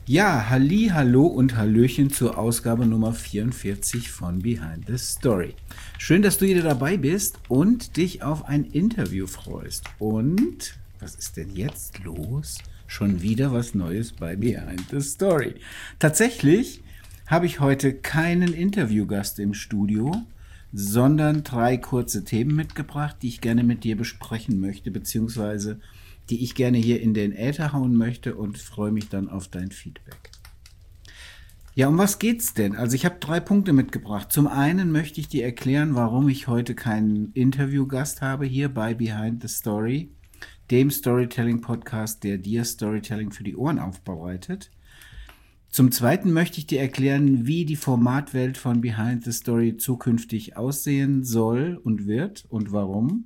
Ja, halli, hallo und hallöchen zur Ausgabe Nummer 44 von Behind the Story. Schön, dass du wieder dabei bist und dich auf ein Interview freust. Und was ist denn jetzt los? Schon wieder was Neues bei Behind the Story. Tatsächlich habe ich heute keinen Interviewgast im Studio, sondern 3 kurze Themen mitgebracht, die ich gerne mit dir besprechen möchte, beziehungsweise die ich gerne hier in den Äther hauen möchte und freue mich dann auf dein Feedback. Ja, um was geht's denn? Also ich habe 3 Punkte mitgebracht. Zum einen möchte ich dir erklären, warum ich heute keinen Interviewgast habe hier bei Behind the Story, dem Storytelling-Podcast, der dir Storytelling für die Ohren aufbereitet. Zum zweiten möchte ich dir erklären, wie die Formatwelt von Behind the Story zukünftig aussehen soll und wird und warum.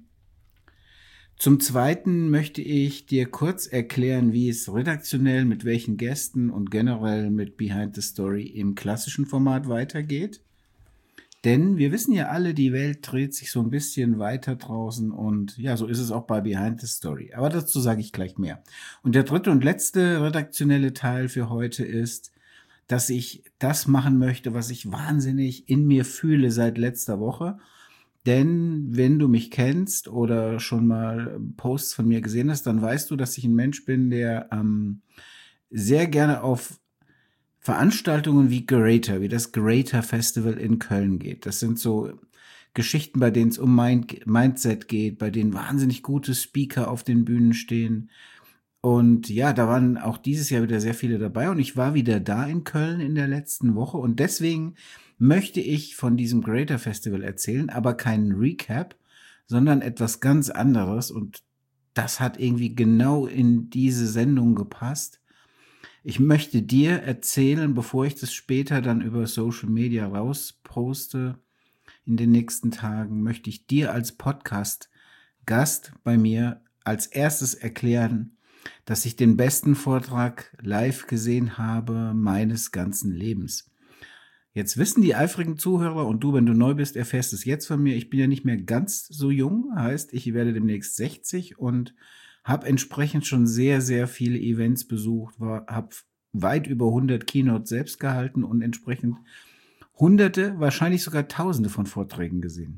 Zum Zweiten möchte ich dir kurz erklären, wie es redaktionell mit welchen Gästen und generell mit Behind the Story im klassischen Format weitergeht. Denn wir wissen ja alle, die Welt dreht sich so ein bisschen weiter draußen und ja, so ist es auch bei Behind the Story. Aber dazu sage ich gleich mehr. Und der dritte und letzte redaktionelle Teil für heute ist, dass ich das machen möchte, was ich wahnsinnig in mir fühle seit letzter Woche. Denn wenn du mich kennst oder schon mal Posts von mir gesehen hast, dann weißt du, dass ich ein Mensch bin, der sehr gerne auf Veranstaltungen wie Greater, wie das Greater Festival in Köln geht. Das sind so Geschichten, bei denen es um Mindset geht, bei denen wahnsinnig gute Speaker auf den Bühnen stehen. Und ja, da waren auch dieses Jahr wieder sehr viele dabei und ich war wieder da in Köln in der letzten Woche und deswegen möchte ich von diesem Greater Festival erzählen, aber keinen Recap, sondern etwas ganz anderes und das hat irgendwie genau in diese Sendung gepasst. Ich möchte dir erzählen, bevor ich das später dann über Social Media rausposte, in den nächsten Tagen, möchte ich dir als Podcast-Gast bei mir als erstes erklären, dass ich den besten Vortrag live gesehen habe meines ganzen Lebens. Jetzt wissen die eifrigen Zuhörer und du, wenn du neu bist, erfährst es jetzt von mir. Ich bin ja nicht mehr ganz so jung, heißt, ich werde demnächst 60 und habe entsprechend schon sehr, sehr viele Events besucht, habe weit über 100 Keynotes selbst gehalten und entsprechend Hunderte, wahrscheinlich sogar Tausende von Vorträgen gesehen.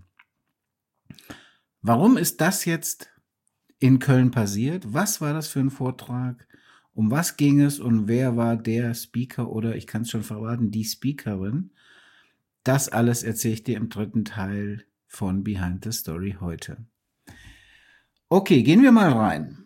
Warum ist das jetzt in Köln passiert? Was war das für ein Vortrag? Um was ging es und wer war der Speaker oder ich kann es schon verraten, die Speakerin? Das alles erzähle ich dir im dritten Teil von Behind the Story heute. Okay, gehen wir mal rein.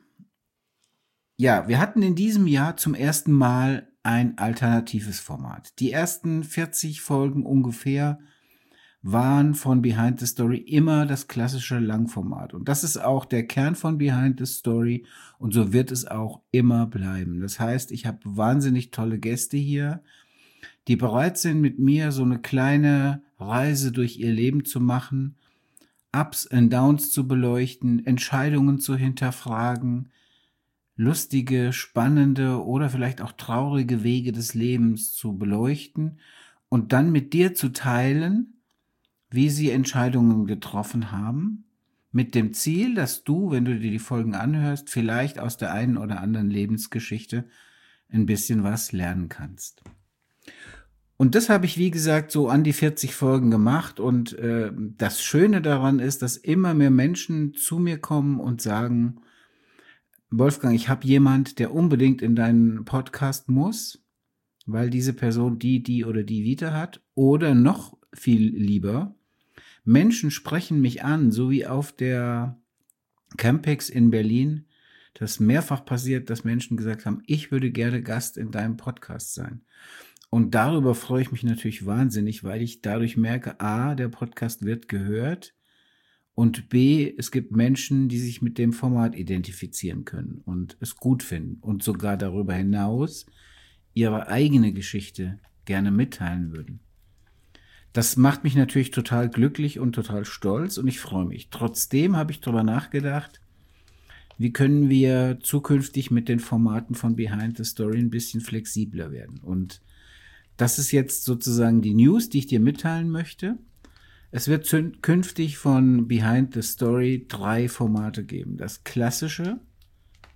Ja, wir hatten in diesem Jahr zum ersten Mal ein alternatives Format. Die ersten 40 Folgen ungefähr waren von Behind the Story immer das klassische Langformat. Und das ist auch der Kern von Behind the Story und so wird es auch immer bleiben. Das heißt, ich habe wahnsinnig tolle Gäste hier, die bereit sind, mit mir so eine kleine Reise durch ihr Leben zu machen, Ups und Downs zu beleuchten, Entscheidungen zu hinterfragen, lustige, spannende oder vielleicht auch traurige Wege des Lebens zu beleuchten und dann mit dir zu teilen, wie sie Entscheidungen getroffen haben, mit dem Ziel, dass du, wenn du dir die Folgen anhörst, vielleicht aus der einen oder anderen Lebensgeschichte ein bisschen was lernen kannst. Und das habe ich, wie gesagt, so an die 40 Folgen gemacht und das Schöne daran ist, dass immer mehr Menschen zu mir kommen und sagen, Wolfgang, ich habe jemand, der unbedingt in deinen Podcast muss, weil diese Person die oder die Vita hat oder noch viel lieber, Menschen sprechen mich an, so wie auf der Campix in Berlin, das mehrfach passiert, dass Menschen gesagt haben, ich würde gerne Gast in deinem Podcast sein. Und darüber freue ich mich natürlich wahnsinnig, weil ich dadurch merke, A, der Podcast wird gehört und B, es gibt Menschen, die sich mit dem Format identifizieren können und es gut finden und sogar darüber hinaus ihre eigene Geschichte gerne mitteilen würden. Das macht mich natürlich total glücklich und total stolz und ich freue mich. Trotzdem habe ich darüber nachgedacht, wie können wir zukünftig mit den Formaten von Behind the Story ein bisschen flexibler werden. Und das ist jetzt sozusagen die News, die ich dir mitteilen möchte. Es wird künftig von Behind the Story 3 Formate geben. Das klassische,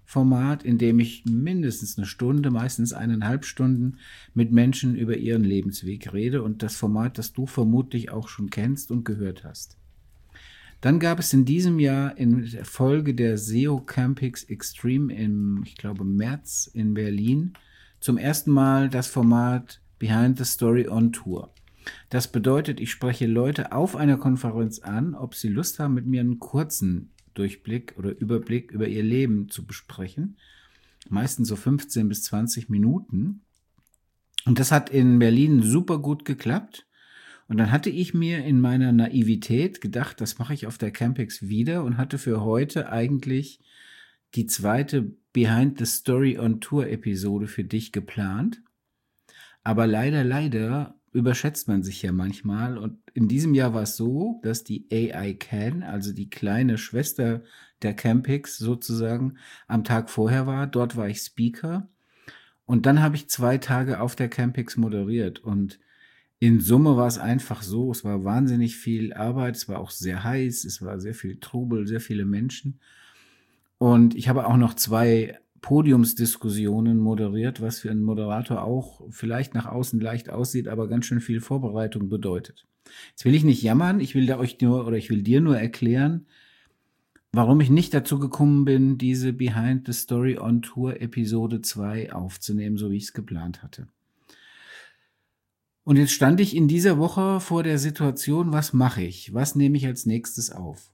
Format, in dem ich mindestens eine Stunde, meistens 1,5 Stunden mit Menschen über ihren Lebensweg rede und das Format, das du vermutlich auch schon kennst und gehört hast. Dann gab es in diesem Jahr in der Folge der SEO Campix Extreme ich glaube, März in Berlin zum ersten Mal das Format Behind the Story on Tour. Das bedeutet, ich spreche Leute auf einer Konferenz an, ob sie Lust haben, mit mir einen kurzen Durchblick oder Überblick über ihr Leben zu besprechen. Meistens so 15 bis 20 Minuten. Und das hat in Berlin super gut geklappt. Und dann hatte ich mir in meiner Naivität gedacht, das mache ich auf der Campix wieder und hatte für heute eigentlich die zweite Behind the Story on Tour Episode für dich geplant. Aber leider überschätzt man sich ja manchmal. Und in diesem Jahr war es so, dass die AI Can, also die kleine Schwester der Campix sozusagen, am Tag vorher war. Dort war ich Speaker. Und dann habe ich 2 Tage auf der Campix moderiert. Und in Summe war es einfach so, es war wahnsinnig viel Arbeit, es war auch sehr heiß, es war sehr viel Trubel, sehr viele Menschen. Und ich habe auch noch 2 Podiumsdiskussionen moderiert, was für einen Moderator auch vielleicht nach außen leicht aussieht, aber ganz schön viel Vorbereitung bedeutet. Jetzt will ich nicht jammern, ich will dir nur erklären, warum ich nicht dazu gekommen bin, diese Behind the Story on Tour Episode 2 aufzunehmen, so wie ich es geplant hatte. Und jetzt stand ich in dieser Woche vor der Situation, was mache ich? Was nehme ich als nächstes auf?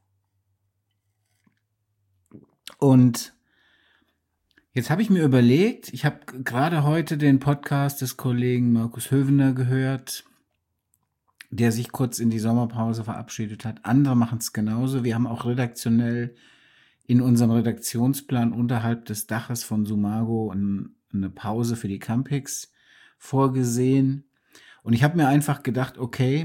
Und jetzt habe ich mir überlegt, ich habe gerade heute den Podcast des Kollegen Markus Hövener gehört, der sich kurz in die Sommerpause verabschiedet hat. Andere machen es genauso. Wir haben auch redaktionell in unserem Redaktionsplan unterhalb des Daches von Sumago eine Pause für die Campix vorgesehen. Und ich habe mir einfach gedacht, okay,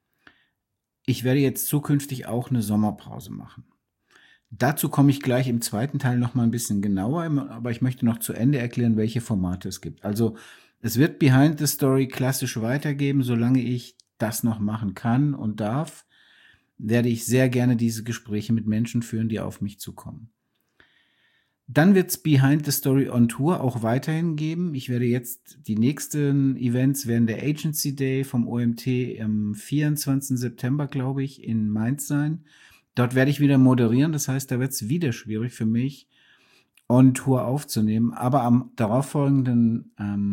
ich werde jetzt zukünftig auch eine Sommerpause machen. Dazu komme ich gleich im zweiten Teil noch mal ein bisschen genauer, aber ich möchte noch zu Ende erklären, welche Formate es gibt. Also es wird Behind the Story klassisch weitergeben, solange ich das noch machen kann und darf, werde ich sehr gerne diese Gespräche mit Menschen führen, die auf mich zukommen. Dann wird es Behind the Story on Tour auch weiterhin geben. Ich werde jetzt, die nächsten Events werden der Agency Day vom OMT am 24. September, glaube ich, in Mainz sein. Dort werde ich wieder moderieren, das heißt, da wird es wieder schwierig für mich, on Tour aufzunehmen. Aber am darauffolgenden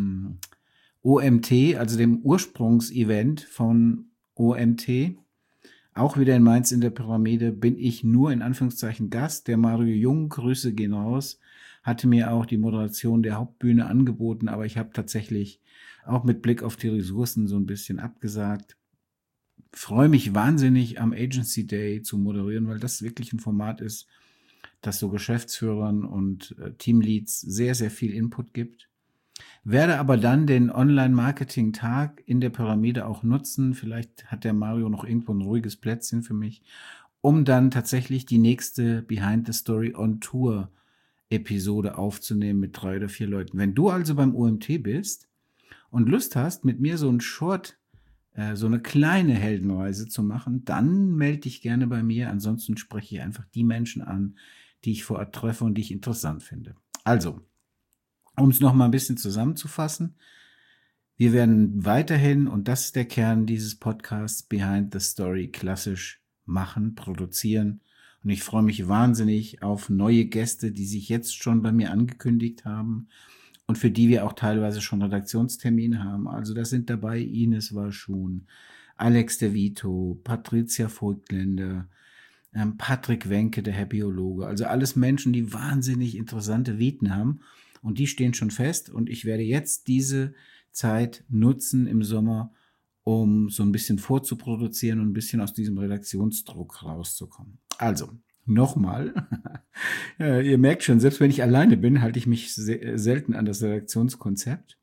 OMT, also dem Ursprungsevent von OMT, auch wieder in Mainz in der Pyramide, bin ich nur in Anführungszeichen Gast. Der Mario Jung, Grüße gehen raus, hatte mir auch die Moderation der Hauptbühne angeboten, aber ich habe tatsächlich auch mit Blick auf die Ressourcen so ein bisschen abgesagt. Freue mich wahnsinnig, am Agency Day zu moderieren, weil das wirklich ein Format ist, das so Geschäftsführern und Teamleads sehr, sehr viel Input gibt. Werde aber dann den Online-Marketing-Tag in der Pyramide auch nutzen. Vielleicht hat der Mario noch irgendwo ein ruhiges Plätzchen für mich, um dann tatsächlich die nächste Behind the Story on Tour Episode aufzunehmen mit 3 oder 4 Leuten. Wenn du also beim OMT bist und Lust hast, mit mir so eine kleine Heldenreise zu machen, dann melde dich gerne bei mir. Ansonsten spreche ich einfach die Menschen an, die ich vor Ort treffe und die ich interessant finde. Also, um es noch mal ein bisschen zusammenzufassen, wir werden weiterhin, und das ist der Kern dieses Podcasts, Behind the Story klassisch machen, produzieren. Und ich freue mich wahnsinnig auf neue Gäste, die sich jetzt schon bei mir angekündigt haben und für die wir auch teilweise schon Redaktionstermine haben. Also das sind dabei Ines Warschun, Alex de Vito, Patricia Vogtländer, Patrick Wenke, der Happyologe. Also alles Menschen, die wahnsinnig interessante Viten haben. Und die stehen schon fest und ich werde jetzt diese Zeit nutzen im Sommer, um so ein bisschen vorzuproduzieren und ein bisschen aus diesem Redaktionsdruck rauszukommen. Also, nochmal, ja, ihr merkt schon, selbst wenn ich alleine bin, halte ich mich selten an das Redaktionskonzept.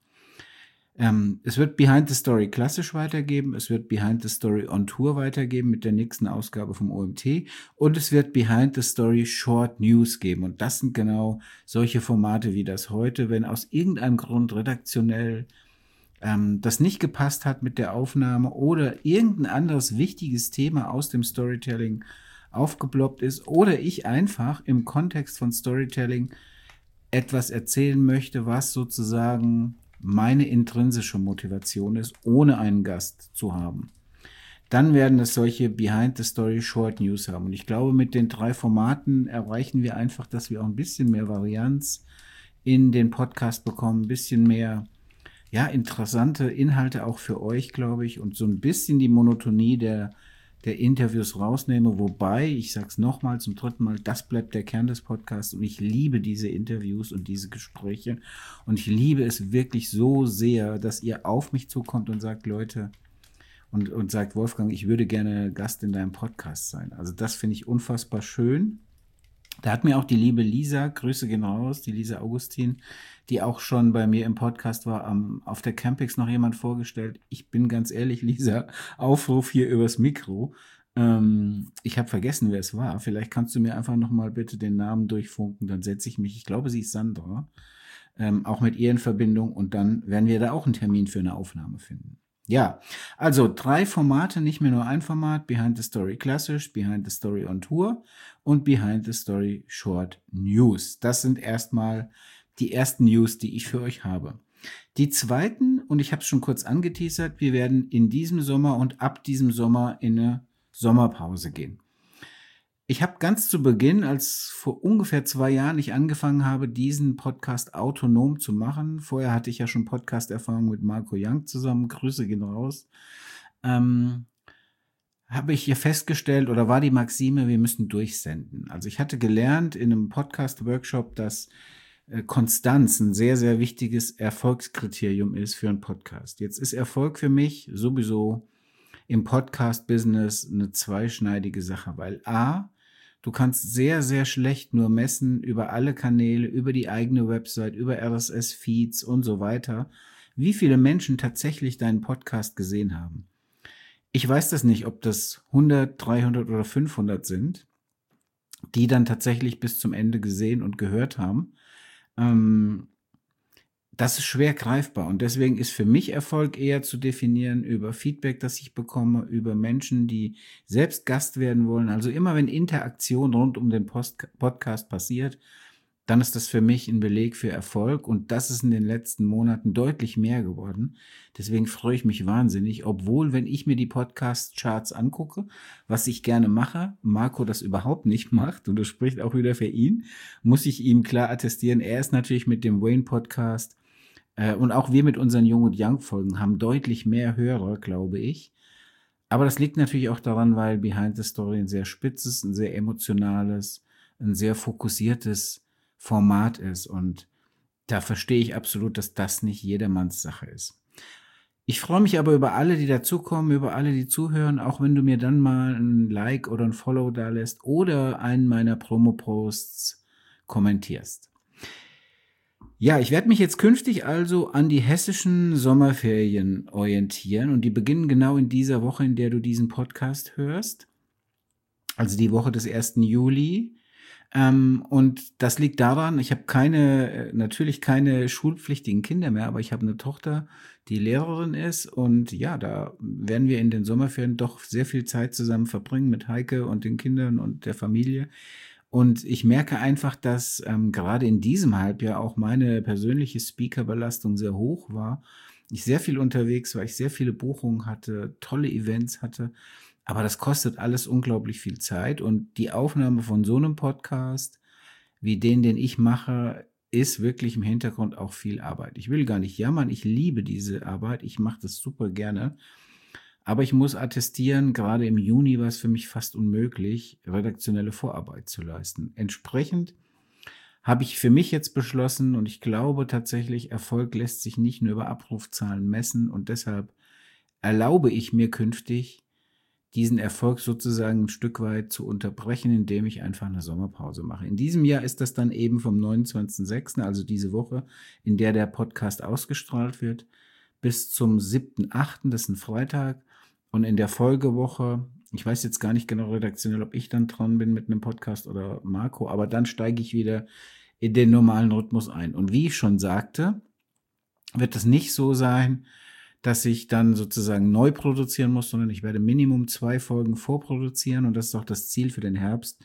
Es wird Behind the Story klassisch weitergeben, es wird Behind the Story on Tour weitergeben mit der nächsten Ausgabe vom OMT und es wird Behind the Story Short News geben. Und das sind genau solche Formate wie das heute, wenn aus irgendeinem Grund redaktionell das nicht gepasst hat mit der Aufnahme oder irgendein anderes wichtiges Thema aus dem Storytelling aufgeploppt ist oder ich einfach im Kontext von Storytelling etwas erzählen möchte, was sozusagen meine intrinsische Motivation ist, ohne einen Gast zu haben, dann werden es solche Behind-the-Story Short News haben. Und ich glaube, mit den 3 Formaten erreichen wir einfach, dass wir auch ein bisschen mehr Varianz in den Podcast bekommen, ein bisschen mehr, ja, interessante Inhalte auch für euch, glaube ich, und so ein bisschen die Monotonie der Interviews rausnehme. Wobei, ich sage es nochmal, zum 3. Mal, das bleibt der Kern des Podcasts und ich liebe diese Interviews und diese Gespräche und ich liebe es wirklich so sehr, dass ihr auf mich zukommt und sagt, Leute, und sagt, Wolfgang, ich würde gerne Gast in deinem Podcast sein. Also das finde ich unfassbar schön. Da hat mir auch die liebe Lisa, Grüße gehen raus, die Lisa Augustin, die auch schon bei mir im Podcast war, auf der Campix noch jemand vorgestellt. Ich bin ganz ehrlich, Lisa, Aufruf hier übers Mikro. Ich habe vergessen, wer es war. Vielleicht kannst du mir einfach nochmal bitte den Namen durchfunken, dann setze ich mich, ich glaube, sie ist Sandra, auch mit ihr in Verbindung und dann werden wir da auch einen Termin für eine Aufnahme finden. Ja, also 3 Formate, nicht mehr nur ein Format, Behind the Story klassisch, Behind the Story on Tour und Behind the Story Short News. Das sind erstmal die ersten News, die ich für euch habe. Die zweiten, und ich habe es schon kurz angeteasert, wir werden in diesem Sommer und ab diesem Sommer in eine Sommerpause gehen. Ich habe ganz zu Beginn, als vor ungefähr 2 Jahren ich angefangen habe, diesen Podcast autonom zu machen, vorher hatte ich ja schon Podcast-Erfahrung mit Marco Young zusammen, Grüße gehen raus, habe ich hier festgestellt oder war die Maxime, wir müssen durchsenden. Also ich hatte gelernt in einem Podcast-Workshop, dass Konstanz ein sehr, sehr wichtiges Erfolgskriterium ist für einen Podcast. Jetzt ist Erfolg für mich sowieso im Podcast-Business eine zweischneidige Sache, weil A, du kannst sehr, sehr schlecht nur messen über alle Kanäle, über die eigene Website, über RSS-Feeds und so weiter, wie viele Menschen tatsächlich deinen Podcast gesehen haben. Ich weiß das nicht, ob das 100, 300 oder 500 sind, die dann tatsächlich bis zum Ende gesehen und gehört haben. Das ist schwer greifbar und deswegen ist für mich Erfolg eher zu definieren über Feedback, das ich bekomme, über Menschen, die selbst Gast werden wollen. Also immer wenn Interaktion rund um den Podcast passiert, dann ist das für mich ein Beleg für Erfolg und das ist in den letzten Monaten deutlich mehr geworden. Deswegen freue ich mich wahnsinnig, obwohl, wenn ich mir die Podcast-Charts angucke, was ich gerne mache, Marco das überhaupt nicht macht und das spricht auch wieder für ihn, muss ich ihm klar attestieren, er ist natürlich mit dem Wayne-Podcast und auch wir mit unseren Jung und Young-Folgen haben deutlich mehr Hörer, glaube ich. Aber das liegt natürlich auch daran, weil Behind the Story ein sehr spitzes, ein sehr emotionales, ein sehr fokussiertes Format ist. Und da verstehe ich absolut, dass das nicht jedermanns Sache ist. Ich freue mich aber über alle, die dazukommen, über alle, die zuhören, auch wenn du mir dann mal ein Like oder ein Follow da lässt oder einen meiner Promo-Posts kommentierst. Ja, ich werde mich jetzt künftig also an die hessischen Sommerferien orientieren und die beginnen genau in dieser Woche, in der du diesen Podcast hörst, also die Woche des 1. Juli. Und das liegt daran, ich habe natürlich keine schulpflichtigen Kinder mehr, aber ich habe eine Tochter, die Lehrerin ist und ja, da werden wir in den Sommerferien doch sehr viel Zeit zusammen verbringen mit Heike und den Kindern und der Familie. Und ich merke einfach, dass gerade in diesem Halbjahr auch meine persönliche Speakerbelastung sehr hoch war. Ich sehr viel unterwegs war, ich sehr viele Buchungen hatte, tolle Events hatte. Aber das kostet alles unglaublich viel Zeit. Und die Aufnahme von so einem Podcast, wie den ich mache, ist wirklich im Hintergrund auch viel Arbeit. Ich will gar nicht jammern, ich liebe diese Arbeit, ich mache das super gerne. Aber ich muss attestieren, gerade im Juni war es für mich fast unmöglich, redaktionelle Vorarbeit zu leisten. Entsprechend habe ich für mich jetzt beschlossen und ich glaube tatsächlich, Erfolg lässt sich nicht nur über Abrufzahlen messen und deshalb erlaube ich mir künftig, diesen Erfolg sozusagen ein Stück weit zu unterbrechen, indem ich einfach eine Sommerpause mache. In diesem Jahr ist das dann eben vom 29.06., also diese Woche, in der der Podcast ausgestrahlt wird, bis zum 7.08., das ist ein Freitag. Und in der Folgewoche, ich weiß jetzt gar nicht genau redaktionell, ob ich dann dran bin mit einem Podcast oder Marco, aber dann steige ich wieder in den normalen Rhythmus ein. Und wie ich schon sagte, wird es nicht so sein, dass ich dann sozusagen neu produzieren muss, sondern ich werde Minimum 2 Folgen vorproduzieren und das ist auch das Ziel für den Herbst,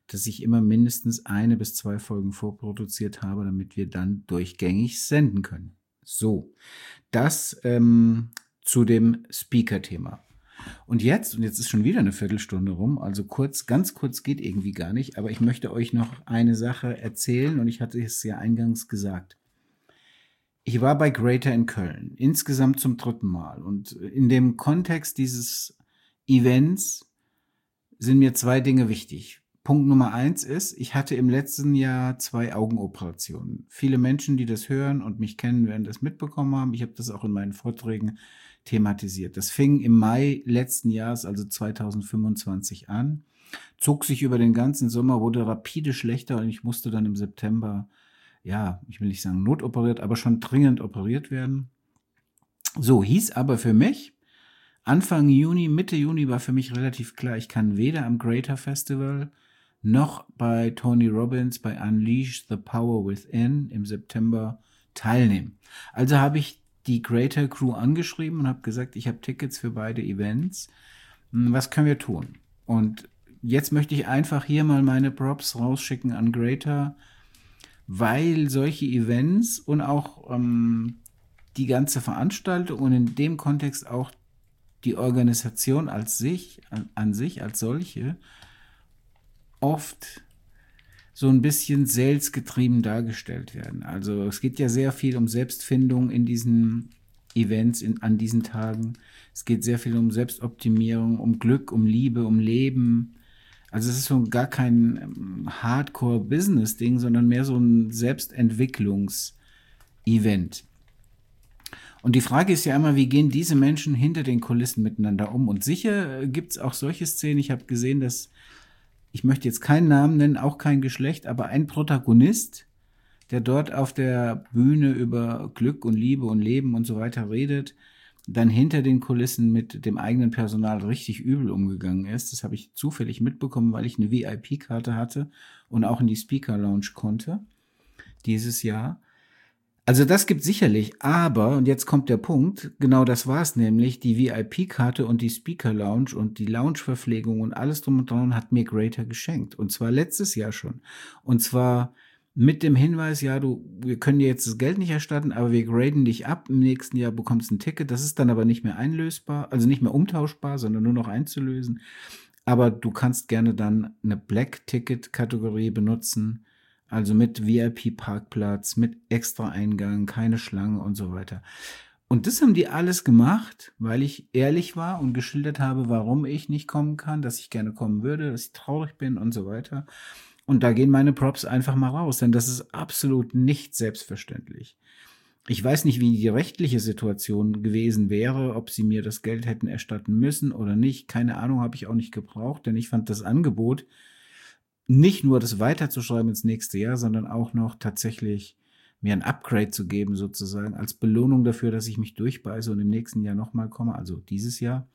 dass ich immer mindestens 1 bis 2 Folgen vorproduziert habe, damit wir dann durchgängig senden können. So, das zu dem Speaker-Thema. Und jetzt ist schon wieder eine Viertelstunde rum, also ganz kurz geht irgendwie gar nicht, aber ich möchte euch noch eine Sache erzählen und ich hatte es ja eingangs gesagt. Ich war bei Greater in Köln, insgesamt zum 3. Mal. Und in dem Kontext dieses Events sind mir 2 Dinge wichtig. Punkt Nummer 1 ist, ich hatte im letzten Jahr 2 Augenoperationen. Viele Menschen, die das hören und mich kennen, werden das mitbekommen haben. Ich habe das auch in meinen Vorträgen thematisiert. Das fing im Mai letzten Jahres, also 2025 an, zog sich über den ganzen Sommer, wurde rapide schlechter und ich musste dann im September, ja, ich will nicht sagen notoperiert, aber schon dringend operiert werden. So, hieß aber für mich, Anfang Juni, Mitte Juni war für mich relativ klar, ich kann weder am Greater Festival noch bei Tony Robbins bei Unleash the Power Within im September teilnehmen. Also habe ich die Greater Crew angeschrieben und habe gesagt, ich habe Tickets für beide Events. Was können wir tun? Und jetzt möchte ich einfach hier mal meine Props rausschicken an Greater, weil solche Events und auch die ganze Veranstaltung und in dem Kontext auch die Organisation an sich als solche oft so ein bisschen salesgetrieben dargestellt werden. Also es geht ja sehr viel um Selbstfindung in diesen Events, an diesen Tagen. Es geht sehr viel um Selbstoptimierung, um Glück, um Liebe, um Leben. Also es ist so gar kein Hardcore-Business-Ding, sondern mehr so ein Selbstentwicklungs-Event. Und die Frage ist ja immer, wie gehen diese Menschen hinter den Kulissen miteinander um? Und sicher gibt es auch solche Szenen. Ich habe gesehen, dass, ich möchte jetzt keinen Namen nennen, auch kein Geschlecht, aber ein Protagonist, der dort auf der Bühne über Glück und Liebe und Leben und so weiter redet, dann hinter den Kulissen mit dem eigenen Personal richtig übel umgegangen ist. Das habe ich zufällig mitbekommen, weil ich eine VIP-Karte hatte und auch in die Speaker Lounge konnte dieses Jahr. Also das gibt sicherlich, aber, und jetzt kommt der Punkt, genau das war es nämlich, die VIP-Karte und die Speaker Lounge und die Lounge-Verpflegung und alles drum und dran hat mir Greater geschenkt. Und zwar letztes Jahr schon. Und zwar mit dem Hinweis, ja, wir können dir jetzt das Geld nicht erstatten, aber wir graden dich ab. Im nächsten Jahr bekommst du ein Ticket. Das ist dann aber nicht mehr einlösbar, also nicht mehr umtauschbar, sondern nur noch einzulösen. Aber du kannst gerne dann eine Black-Ticket-Kategorie benutzen. Also mit VIP-Parkplatz, mit extra Eingang, keine Schlange und so weiter. Und das haben die alles gemacht, weil ich ehrlich war und geschildert habe, warum ich nicht kommen kann, dass ich gerne kommen würde, dass ich traurig bin und so weiter. Und da gehen meine Props einfach mal raus, denn das ist absolut nicht selbstverständlich. Ich weiß nicht, wie die rechtliche Situation gewesen wäre, ob sie mir das Geld hätten erstatten müssen oder nicht. Keine Ahnung, habe ich auch nicht gebraucht, denn ich fand das Angebot, nicht nur das weiterzuschreiben ins nächste Jahr, sondern auch noch tatsächlich mir ein Upgrade zu geben, sozusagen, als Belohnung dafür, dass ich mich durchbeiße und im nächsten Jahr nochmal komme, also dieses Jahr,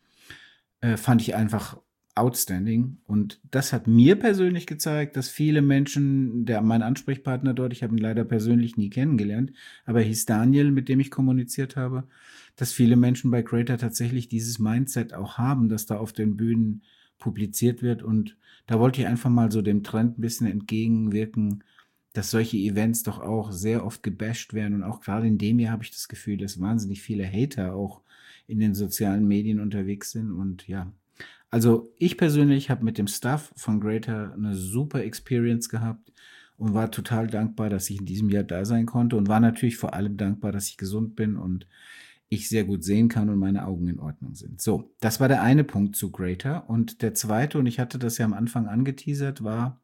fand ich einfach outstanding. Und das hat mir persönlich gezeigt, dass viele Menschen, mein Ansprechpartner dort, ich habe ihn leider persönlich nie kennengelernt, aber er hieß Daniel, mit dem ich kommuniziert habe, dass viele Menschen bei Greater tatsächlich dieses Mindset auch haben, dass da auf den Bühnen publiziert wird. Und da wollte ich einfach mal so dem Trend ein bisschen entgegenwirken, dass solche Events doch auch sehr oft gebasht werden. Und auch gerade in dem Jahr habe ich das Gefühl, dass wahnsinnig viele Hater auch in den sozialen Medien unterwegs sind. Und ja, also ich persönlich habe mit dem Staff von Greater eine super Experience gehabt und war total dankbar, dass ich in diesem Jahr da sein konnte und war natürlich vor allem dankbar, dass ich gesund bin und ich sehr gut sehen kann und meine Augen in Ordnung sind. So, das war der eine Punkt zu Greater. Und der zweite, und ich hatte das ja am Anfang angeteasert, war,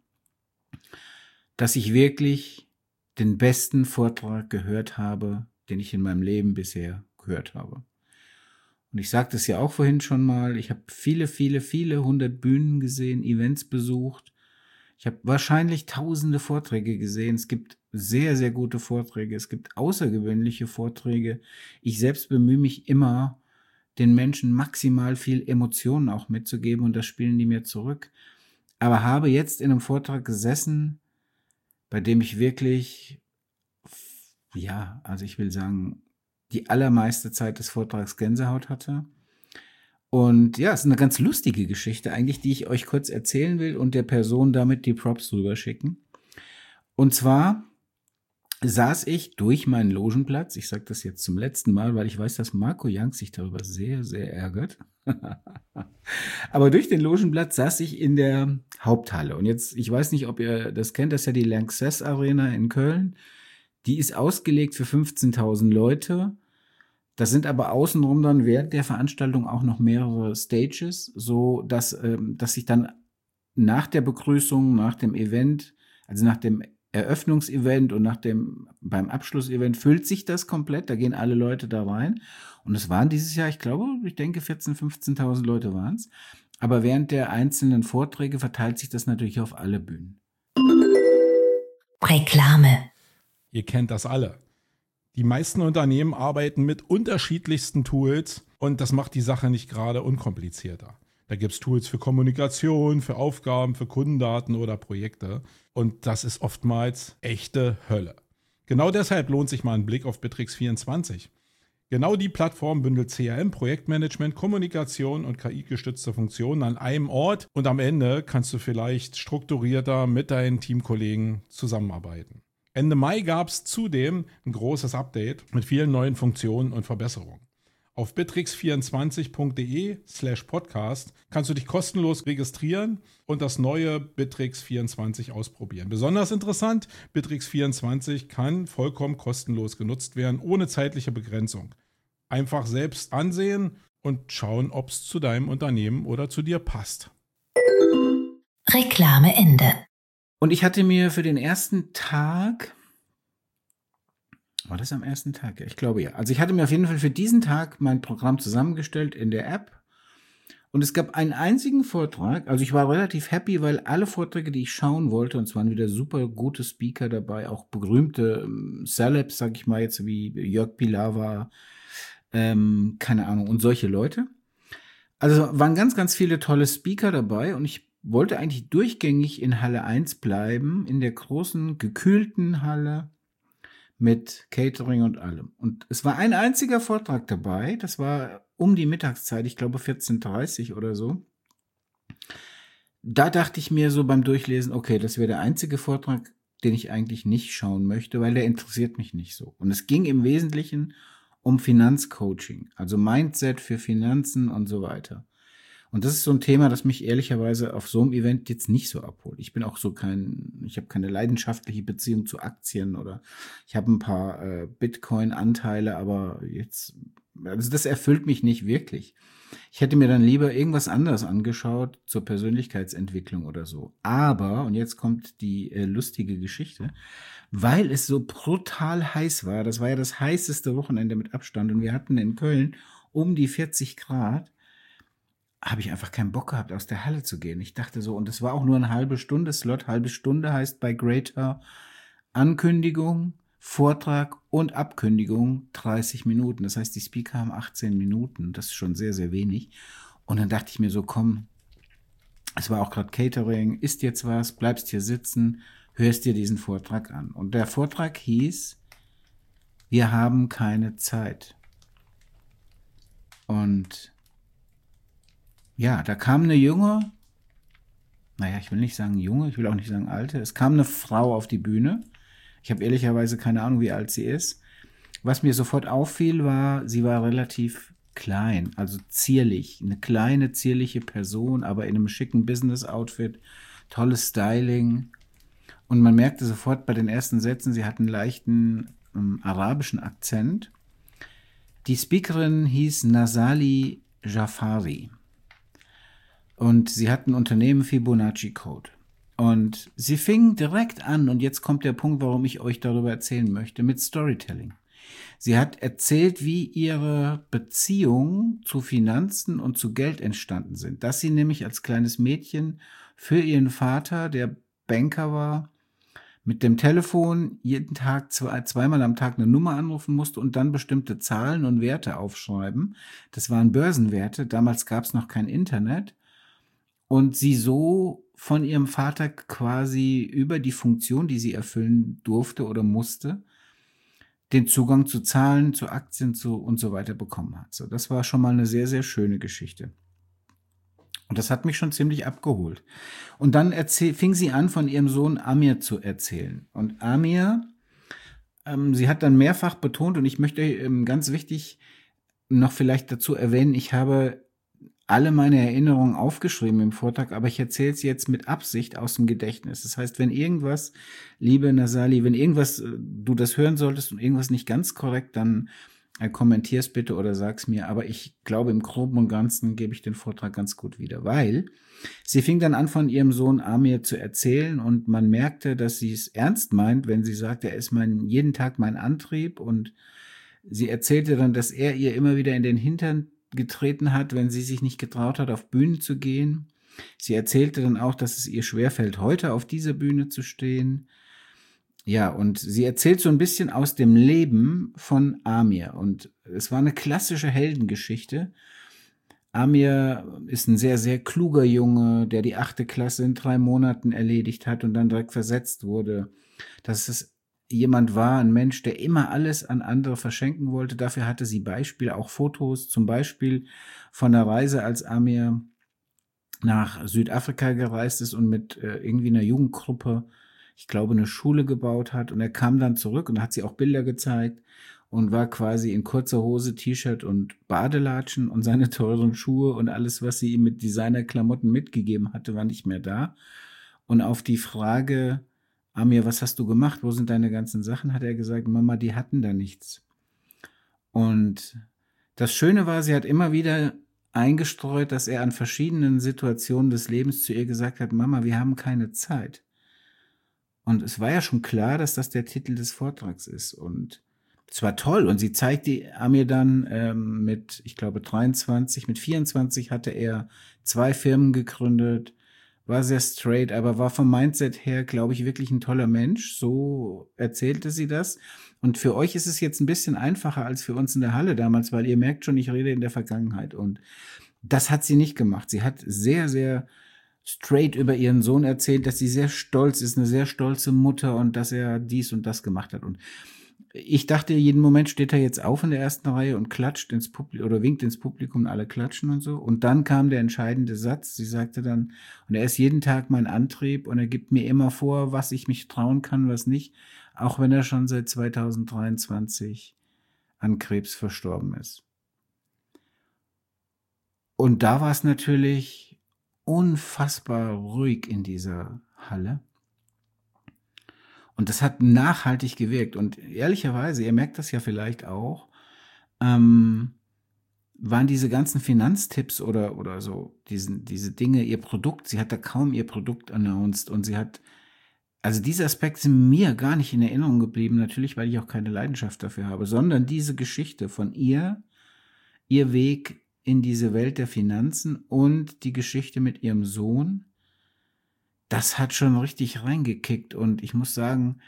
dass ich wirklich den besten Vortrag gehört habe, den ich in meinem Leben bisher gehört habe. Und ich sagte es ja auch vorhin schon mal, ich habe viele, viele, viele 100 Bühnen gesehen, Events besucht. Ich habe wahrscheinlich tausende Vorträge gesehen. Es gibt sehr, sehr gute Vorträge. Es gibt außergewöhnliche Vorträge. Ich selbst bemühe mich immer, den Menschen maximal viel Emotionen auch mitzugeben und das spielen die mir zurück. Aber habe jetzt in einem Vortrag gesessen, bei dem ich wirklich, ja, also ich will sagen, die allermeiste Zeit des Vortrags Gänsehaut hatte. Und ja, es ist eine ganz lustige Geschichte eigentlich, die ich euch kurz erzählen will und der Person damit die Props drüber schicken. Und zwar saß ich durch meinen Logenplatz. Ich sage das jetzt zum letzten Mal, weil ich weiß, dass Marco Young sich darüber sehr, sehr ärgert. Aber durch den Logenplatz saß ich in der Haupthalle. Und jetzt, ich weiß nicht, ob ihr das kennt, das ist ja die Lanxess Arena in Köln. Die ist ausgelegt für 15.000 Leute. Das sind aber außenrum dann während der Veranstaltung auch noch mehrere Stages, so dass sich dann nach der Begrüßung, nach dem Event, also nach dem Eröffnungsevent und beim Abschlussevent füllt sich das komplett, da gehen alle Leute da rein. Und es waren dieses Jahr, ich denke 14.000, 15.000 Leute waren es. Aber während der einzelnen Vorträge verteilt sich das natürlich auf alle Bühnen. Reklame. Ihr kennt das alle. Die meisten Unternehmen arbeiten mit unterschiedlichsten Tools und das macht die Sache nicht gerade unkomplizierter. Da gibt es Tools für Kommunikation, für Aufgaben, für Kundendaten oder Projekte. Und das ist oftmals echte Hölle. Genau deshalb lohnt sich mal ein Blick auf Bittrex24. Genau die Plattform bündelt CRM, Projektmanagement, Kommunikation und KI-gestützte Funktionen an einem Ort. Und am Ende kannst du vielleicht strukturierter mit deinen Teamkollegen zusammenarbeiten. Ende Mai gab es zudem ein großes Update mit vielen neuen Funktionen und Verbesserungen. Auf bittrex24.de/podcast kannst du dich kostenlos registrieren und das neue Bittrex24 ausprobieren. Besonders interessant, Bittrex24 kann vollkommen kostenlos genutzt werden, ohne zeitliche Begrenzung. Einfach selbst ansehen und schauen, ob es zu deinem Unternehmen oder zu dir passt. Reklame Ende. Und ich hatte mir für den ersten Tag, war das am ersten Tag? Ja, ich glaube ja. Also ich hatte mir auf jeden Fall für diesen Tag mein Programm zusammengestellt in der App. Und es gab einen einzigen Vortrag. Also ich war relativ happy, weil alle Vorträge, die ich schauen wollte, und es waren wieder super gute Speaker dabei, auch berühmte Celebs, sag ich mal jetzt, wie Jörg Pilawa, keine Ahnung, und solche Leute. Also waren ganz, ganz viele tolle Speaker dabei und ich wollte eigentlich durchgängig in Halle 1 bleiben, in der großen, gekühlten Halle mit Catering und allem. Und es war ein einziger Vortrag dabei, das war um die Mittagszeit, ich glaube 14:30 oder so. Da dachte ich mir so beim Durchlesen, okay, das wäre der einzige Vortrag, den ich eigentlich nicht schauen möchte, weil der interessiert mich nicht so. Und es ging im Wesentlichen um Finanzcoaching, also Mindset für Finanzen und so weiter. Und das ist so ein Thema, das mich ehrlicherweise auf so einem Event jetzt nicht so abholt. Ich bin auch ich habe keine leidenschaftliche Beziehung zu Aktien oder ich habe ein paar Bitcoin-Anteile, aber also das erfüllt mich nicht wirklich. Ich hätte mir dann lieber irgendwas anderes angeschaut zur Persönlichkeitsentwicklung oder so. Aber, und jetzt kommt die lustige Geschichte, weil es so brutal heiß war, das war ja das heißeste Wochenende mit Abstand und wir hatten in Köln um die 40 Grad, habe ich einfach keinen Bock gehabt, aus der Halle zu gehen. Ich dachte so, und es war auch nur eine halbe Stunde Slot. Halbe Stunde heißt bei Greater Ankündigung, Vortrag und Abkündigung 30 Minuten. Das heißt, die Speaker haben 18 Minuten. Das ist schon sehr, sehr wenig. Und dann dachte ich mir so, komm, es war auch gerade Catering, isst jetzt was, bleibst hier sitzen, hörst dir diesen Vortrag an. Und der Vortrag hieß, wir haben keine Zeit. Und ja, da kam eine junge, naja, ich will nicht sagen junge, ich will auch nicht sagen alte, es kam eine Frau auf die Bühne. Ich habe ehrlicherweise keine Ahnung, wie alt sie ist. Was mir sofort auffiel, sie war relativ klein, also zierlich. Eine kleine, zierliche Person, aber in einem schicken Business-Outfit, tolles Styling. Und man merkte sofort bei den ersten Sätzen, sie hat einen leichten arabischen Akzent. Die Speakerin hieß Nazali Jafari. Und sie hat ein Unternehmen Fibonacci Code. Und sie fing direkt an, und jetzt kommt der Punkt, warum ich euch darüber erzählen möchte, mit Storytelling. Sie hat erzählt, wie ihre Beziehungen zu Finanzen und zu Geld entstanden sind. Dass sie nämlich als kleines Mädchen für ihren Vater, der Banker war, mit dem Telefon jeden Tag zweimal am Tag eine Nummer anrufen musste und dann bestimmte Zahlen und Werte aufschreiben. Das waren Börsenwerte. Damals gab es noch kein Internet. Und sie so von ihrem Vater quasi über die Funktion, die sie erfüllen durfte oder musste, den Zugang zu Zahlen, zu Aktien und so weiter bekommen hat. So, das war schon mal eine sehr, sehr schöne Geschichte. Und das hat mich schon ziemlich abgeholt. Und dann fing sie an, von ihrem Sohn Amir zu erzählen. Und Amir, sie hat dann mehrfach betont, und ich möchte ganz wichtig noch vielleicht dazu erwähnen, ich habe alle meine Erinnerungen aufgeschrieben im Vortrag, aber ich erzähle es jetzt mit Absicht aus dem Gedächtnis. Das heißt, wenn irgendwas, liebe Nasali, wenn irgendwas, du das hören solltest und irgendwas nicht ganz korrekt, dann kommentier es bitte oder sag's mir. Aber ich glaube, im Groben und Ganzen gebe ich den Vortrag ganz gut wieder, weil sie fing dann an, von ihrem Sohn Amir zu erzählen, und man merkte, dass sie es ernst meint, wenn sie sagt, er ist jeden Tag mein Antrieb, und sie erzählte dann, dass er ihr immer wieder in den Hintern getreten hat, wenn sie sich nicht getraut hat, auf Bühnen zu gehen. Sie erzählte dann auch, dass es ihr schwerfällt, heute auf dieser Bühne zu stehen. Ja, und sie erzählt so ein bisschen aus dem Leben von Amir. Und es war eine klassische Heldengeschichte. Amir ist ein sehr, sehr kluger Junge, der die 8. Klasse in 3 Monaten erledigt hat und dann direkt versetzt wurde. Dass es jemand war, ein Mensch, der immer alles an andere verschenken wollte. Dafür hatte sie Beispiele, auch Fotos, zum Beispiel von der Reise, als Amir nach Südafrika gereist ist und mit irgendwie einer Jugendgruppe, ich glaube, eine Schule gebaut hat. Und er kam dann zurück und hat sie auch Bilder gezeigt und war quasi in kurzer Hose, T-Shirt und Badelatschen, und seine teuren Schuhe und alles, was sie ihm mit Designerklamotten mitgegeben hatte, war nicht mehr da. Und auf die Frage, Amir, was hast du gemacht? Wo sind deine ganzen Sachen? Hat er gesagt, Mama, die hatten da nichts. Und das Schöne war, sie hat immer wieder eingestreut, dass er an verschiedenen Situationen des Lebens zu ihr gesagt hat, Mama, wir haben keine Zeit. Und es war ja schon klar, dass das der Titel des Vortrags ist. Und es war toll. Und sie zeigte Amir dann mit, ich glaube, 23, mit 24 hatte er 2 Firmen gegründet, war sehr straight, aber war vom Mindset her, glaube ich, wirklich ein toller Mensch. So erzählte sie das. Und für euch ist es jetzt ein bisschen einfacher als für uns in der Halle damals, weil ihr merkt schon, ich rede in der Vergangenheit. Und das hat sie nicht gemacht. Sie hat sehr, sehr straight über ihren Sohn erzählt, dass sie sehr stolz ist, eine sehr stolze Mutter, und dass er dies und das gemacht hat. Und ich dachte, jeden Moment steht er jetzt auf in der ersten Reihe und klatscht ins Publikum oder winkt ins Publikum und alle klatschen und so. Und dann kam der entscheidende Satz. Sie sagte dann, und er ist jeden Tag mein Antrieb und er gibt mir immer vor, was ich mich trauen kann, was nicht, auch wenn er schon seit 2023 an Krebs verstorben ist. Und da war es natürlich unfassbar ruhig in dieser Halle. Und das hat nachhaltig gewirkt. Und ehrlicherweise, ihr merkt das ja vielleicht auch, waren diese ganzen Finanztipps oder so, diese Dinge, ihr Produkt, sie hat da kaum ihr Produkt announced, und sie hat, also diese Aspekte sind mir gar nicht in Erinnerung geblieben, natürlich, weil ich auch keine Leidenschaft dafür habe, sondern diese Geschichte von ihr Weg in diese Welt der Finanzen und die Geschichte mit ihrem Sohn, das hat schon richtig reingekickt. Und ich muss sagen,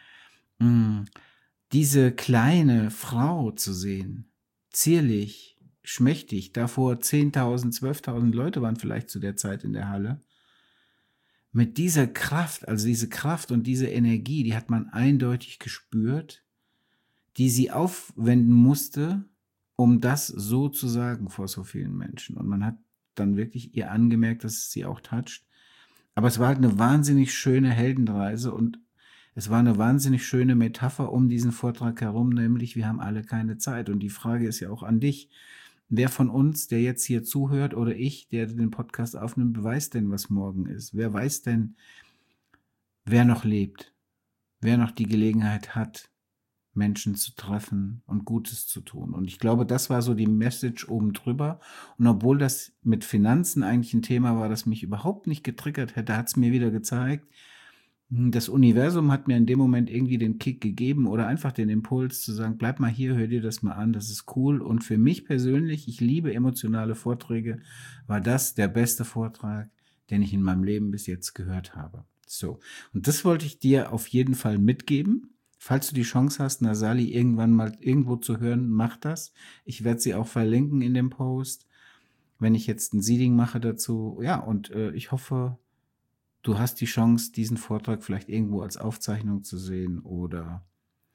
diese kleine Frau zu sehen, zierlich, schmächtig, davor 10.000, 12.000 Leute waren vielleicht zu der Zeit in der Halle, mit dieser Kraft, also diese Kraft und diese Energie, die hat man eindeutig gespürt, die sie aufwenden musste, um das so zu sagen vor so vielen Menschen. Und man hat dann wirklich ihr angemerkt, dass es sie auch toucht. Aber es war halt eine wahnsinnig schöne Heldenreise, und es war eine wahnsinnig schöne Metapher um diesen Vortrag herum, nämlich wir haben alle keine Zeit. Und die Frage ist ja auch an dich. Wer von uns, der jetzt hier zuhört, oder ich, der den Podcast aufnimmt, weiß denn, was morgen ist? Wer weiß denn, wer noch lebt? Wer noch die Gelegenheit hat, Menschen zu treffen und Gutes zu tun? Und ich glaube, das war so die Message oben drüber. Und obwohl das mit Finanzen eigentlich ein Thema war, das mich überhaupt nicht getriggert hätte, hat es mir wieder gezeigt, das Universum hat mir in dem Moment irgendwie den Kick gegeben oder einfach den Impuls zu sagen, bleib mal hier, hör dir das mal an, das ist cool. Und für mich persönlich, ich liebe emotionale Vorträge, war das der beste Vortrag, den ich in meinem Leben bis jetzt gehört habe. So, und das wollte ich dir auf jeden Fall mitgeben. Falls du die Chance hast, Nasali irgendwann mal irgendwo zu hören, mach das. Ich werde sie auch verlinken in dem Post, wenn ich jetzt ein Seeding mache dazu. Ja, und ich hoffe, du hast die Chance, diesen Vortrag vielleicht irgendwo als Aufzeichnung zu sehen oder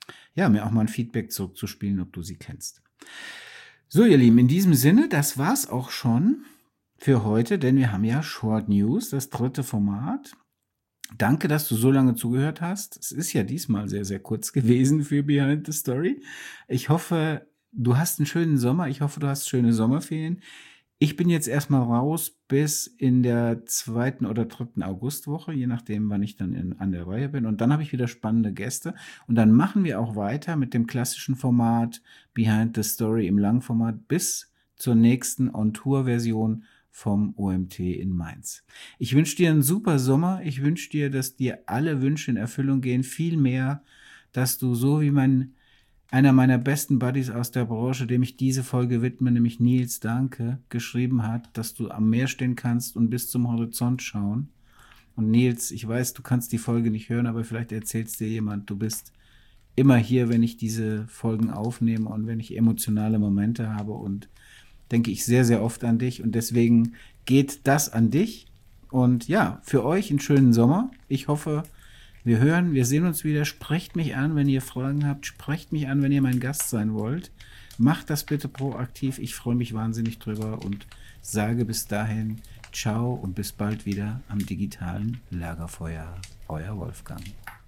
ja, mir auch mal ein Feedback zurückzuspielen, ob du sie kennst. So, ihr Lieben, in diesem Sinne, das war's auch schon für heute, denn wir haben ja Short News, das 3. Format. Danke, dass du so lange zugehört hast. Es ist ja diesmal sehr, sehr kurz gewesen für Behind the Story. Ich hoffe, du hast einen schönen Sommer. Ich hoffe, du hast schöne Sommerferien. Ich bin jetzt erstmal raus bis in der 2. oder 3. Augustwoche, je nachdem, wann ich dann an der Reihe bin. Und dann habe ich wieder spannende Gäste. Und dann machen wir auch weiter mit dem klassischen Format Behind the Story im Langformat bis zur nächsten On-Tour-Version vom OMT in Mainz. Ich wünsche dir einen super Sommer. Ich wünsche dir, dass dir alle Wünsche in Erfüllung gehen. Viel mehr, dass du so wie einer meiner besten Buddies aus der Branche, dem ich diese Folge widme, nämlich Nils Danke, geschrieben hat, dass du am Meer stehen kannst und bis zum Horizont schauen. Und Nils, ich weiß, du kannst die Folge nicht hören, aber vielleicht erzählst dir jemand, du bist immer hier, wenn ich diese Folgen aufnehme und wenn ich emotionale Momente habe, und denke ich sehr, sehr oft an dich, und deswegen geht das an dich. Und ja, für euch einen schönen Sommer. Ich hoffe, wir sehen uns wieder. Sprecht mich an, wenn ihr Fragen habt. Sprecht mich an, wenn ihr mein Gast sein wollt. Macht das bitte proaktiv. Ich freue mich wahnsinnig drüber und sage bis dahin ciao und bis bald wieder am digitalen Lagerfeuer. Euer Wolfgang.